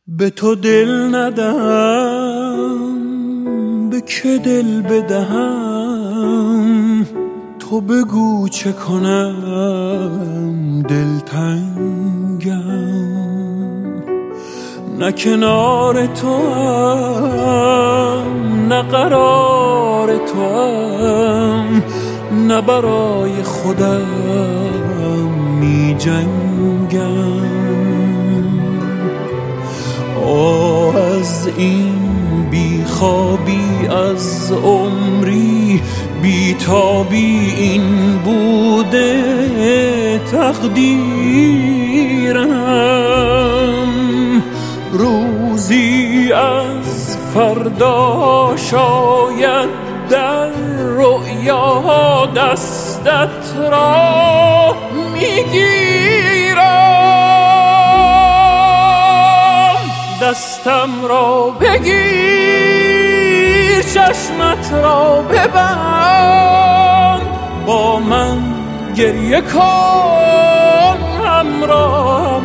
به تو دل ندهم، به که دل بدهم؟ تو بگو چه کنم، دلتنگم. نه کنار تو هم، نه قرار تو هم، نه برای خودم می جنگم. از این بیخوابی از عمری، بیتابی این بوده تقدیرم. روزی از فردا شاید در رؤیا دستت را میگیرم. دستم را بگیر، چشمت را ببند، با من گریه کن، همراهم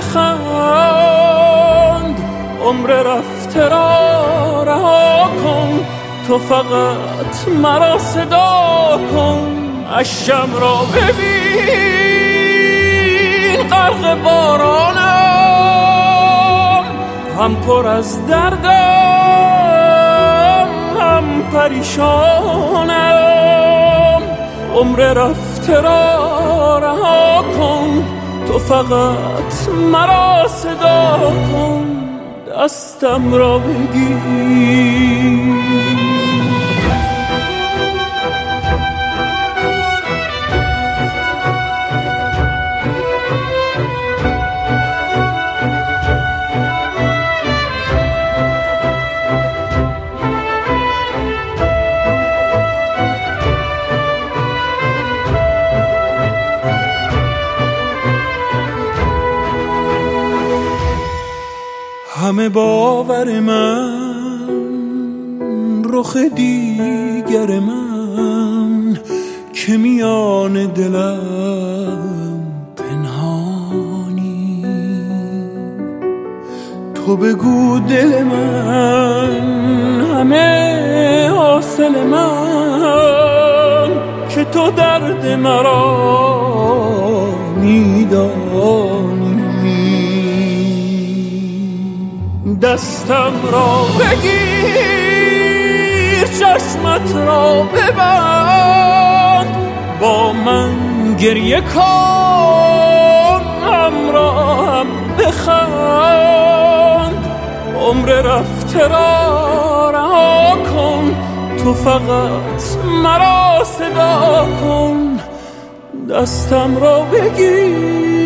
بخند. عمر رفته را رها کن، تو فقط مرا صدا کن. اشکم را ببین غرق بارانم، هم پر از دردم هم پریشانم. عمر رفته را رها کن، تو فقط مرا صدا کن. دستم را بگیر. همه باور من، رخ دیگر من که میان دلم پنهانی. تو بگو دل من همه حاصل من، که تو درد مرا میدانی. دستم را بگیر، چشمت را ببند، با من گریه کن، همراهم بخند. عمر رفته را رها کن، تو فقط مرا صدا کن. دستم را بگیر.